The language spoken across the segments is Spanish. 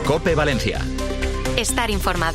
COPE Valencia. Estar informado.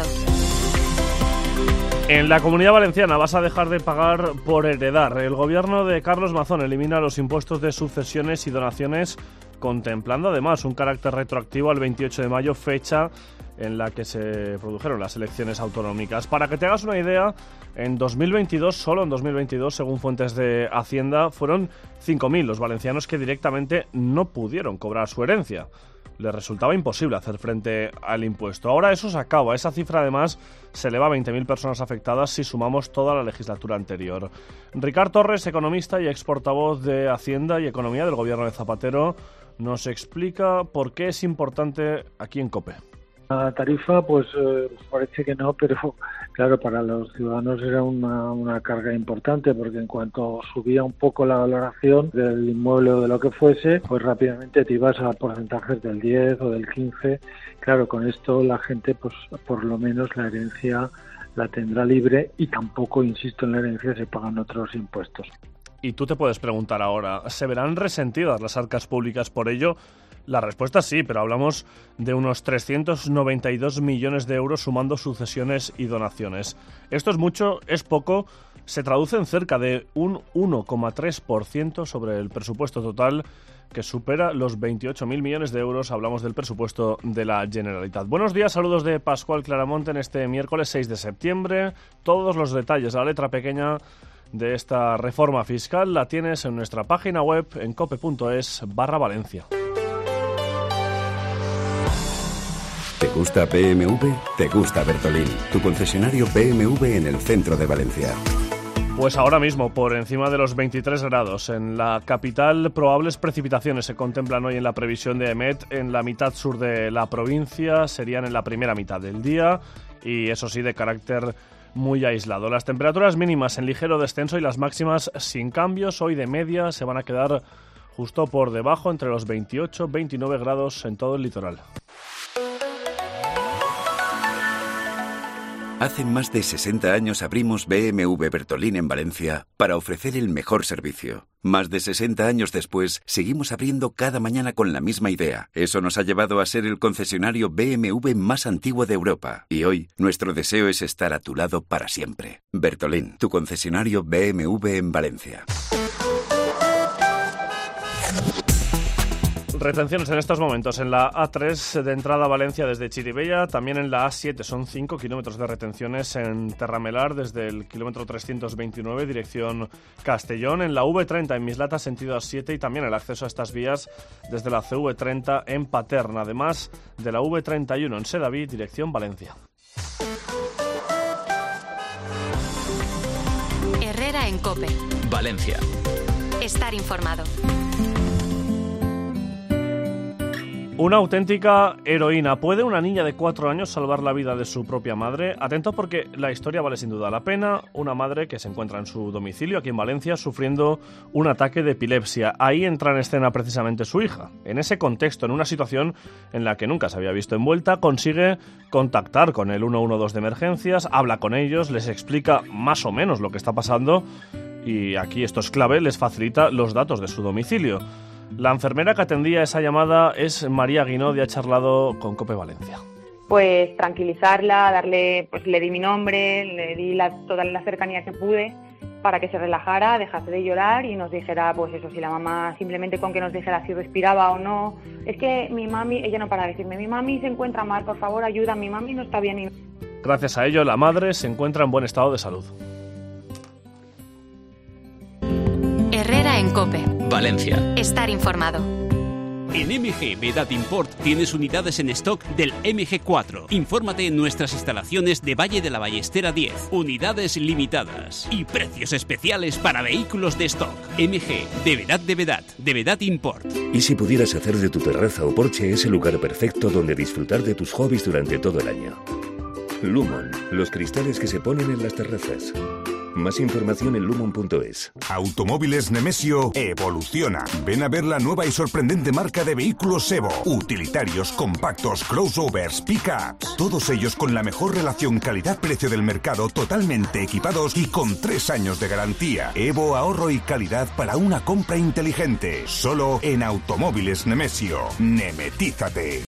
En la Comunidad Valenciana vas a dejar de pagar por heredar. El gobierno de Carlos Mazón elimina los impuestos de sucesiones y donaciones, contemplando además un carácter retroactivo al 28 de mayo, fecha en la que se produjeron las elecciones autonómicas. Para que te hagas una idea, en 2022, solo en 2022, según fuentes de Hacienda, fueron 5.000 los valencianos que directamente no pudieron cobrar su herencia. Les resultaba imposible hacer frente al impuesto. Ahora eso se acaba. Esa cifra además se eleva a 20.000 personas afectadas si sumamos toda la legislatura anterior. Ricard Torres, economista y ex portavoz de Hacienda y Economía del gobierno de Zapatero, nos explica por qué es importante aquí en COPE. La tarifa, pues parece que no, pero claro, para los ciudadanos era una carga importante, porque en cuanto subía un poco la valoración del inmueble o de lo que fuese, pues rápidamente te ibas a porcentajes del 10 o del 15. Claro, con esto la gente, pues por lo menos la herencia la tendrá libre y tampoco, insisto, en la herencia se pagan otros impuestos. Y tú te puedes preguntar ahora, ¿se verán resentidas las arcas públicas por ello? La respuesta es sí, pero hablamos de unos 392 millones de euros sumando sucesiones y donaciones. Esto es mucho, es poco, se traduce en cerca de un 1,3% sobre el presupuesto total, que supera los 28.000 millones de euros. Hablamos del presupuesto de la Generalitat. Buenos días, saludos de Pascual Claramonte en este miércoles 6 de septiembre. Todos los detalles, la letra pequeña de esta reforma fiscal la tienes en nuestra página web en cope.es/Valencia. ¿Te gusta BMW? ¿Te gusta Bertolín? Tu concesionario BMW en el centro de Valencia. Pues ahora mismo, por encima de los 23 grados. En la capital, probables precipitaciones se contemplan hoy en la previsión de EMET. En la mitad sur de la provincia serían en la primera mitad del día y eso sí, de carácter muy aislado. Las temperaturas mínimas en ligero descenso y las máximas sin cambios. Hoy de media se van a quedar justo por debajo, entre los 28 y 29 grados en todo el litoral. Hace más de 60 años abrimos BMW Bertolín en Valencia para ofrecer el mejor servicio. Más de 60 años después, seguimos abriendo cada mañana con la misma idea. Eso nos ha llevado a ser el concesionario BMW más antiguo de Europa. Y hoy, nuestro deseo es estar a tu lado para siempre. Bertolín, tu concesionario BMW en Valencia. Retenciones en estos momentos en la A3 de entrada a Valencia desde Chirivella, también en la A7 son 5 kilómetros de retenciones en Terramelar desde el kilómetro 329 dirección Castellón, en la V30 en Mislata sentido A7 y también el acceso a estas vías desde la CV30 en Paterna, además de la V31 en Sedaví dirección Valencia. Herrera en COPE. Valencia. Estar informado. Una auténtica heroína. ¿Puede una niña de 4 años salvar la vida de su propia madre? Atento porque la historia vale sin duda la pena. Una madre que se encuentra en su domicilio aquí en Valencia sufriendo un ataque de epilepsia. Ahí entra en escena precisamente su hija. En ese contexto, en una situación en la que nunca se había visto envuelta, consigue contactar con el 112 de emergencias, habla con ellos, les explica más o menos lo que está pasando y aquí esto es clave, les facilita los datos de su domicilio. La enfermera que atendía esa llamada es María Guinod y ha charlado con COPE Valencia. Pues tranquilizarla, le di mi nombre, le di toda la cercanía que pude para que se relajara, dejase de llorar y nos dijera, pues eso, si la mamá simplemente con que nos dijera si respiraba o no. Es que mi mami, ella no para de decirme, mi mami se encuentra mal, por favor ayuda, mi mami no está bien. Gracias a ello, la madre se encuentra en buen estado de salud. Herrera en COPE. Valencia. Estar informado. En MG Vedat Import tienes unidades en stock del MG4. Infórmate en nuestras instalaciones de Valle de la Ballestera 10. Unidades limitadas y precios especiales para vehículos de stock. MG de Vedat Import. ¿Y si pudieras hacer de tu terraza o porche ese lugar perfecto donde disfrutar de tus hobbies durante todo el año? Lumon, los cristales que se ponen en las terrazas. Más información en lumon.es. Automóviles Nemesio evoluciona. Ven a ver la nueva y sorprendente marca de vehículos Evo. Utilitarios, compactos, crossovers, pick-ups. Todos ellos con la mejor relación calidad-precio del mercado, totalmente equipados y con 3 años de garantía. Evo, ahorro y calidad para una compra inteligente. Solo en Automóviles Nemesio. Nemetízate.